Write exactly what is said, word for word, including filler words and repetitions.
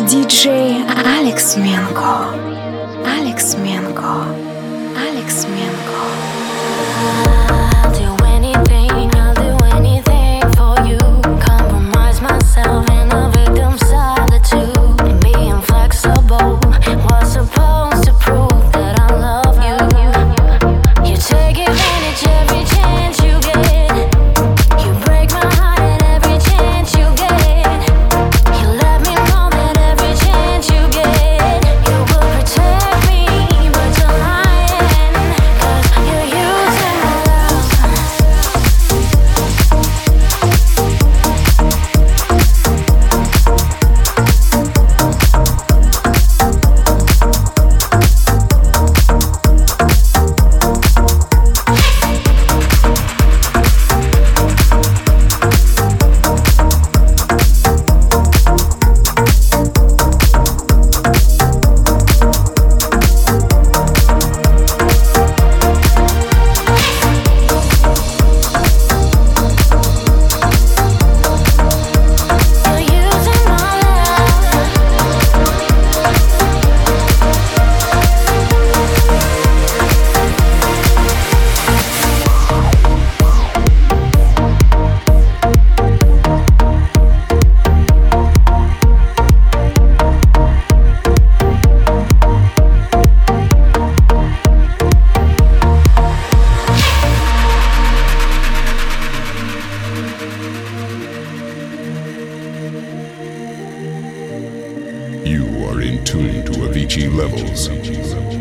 диджей Алекс Менко. Алекс Менко. Алекс Менко. I'll do anything, I'll do anything for you. Compromise myself in a victim solitude. And being flexible was supposed to prove that I love you. You take advantage every chance you get. You break my heart at every chance you get. You let me know that every chance you get, you will protect me, but you're lying. 'Cause you're using my love. You're using my love. You are in tune to Avicii Levels.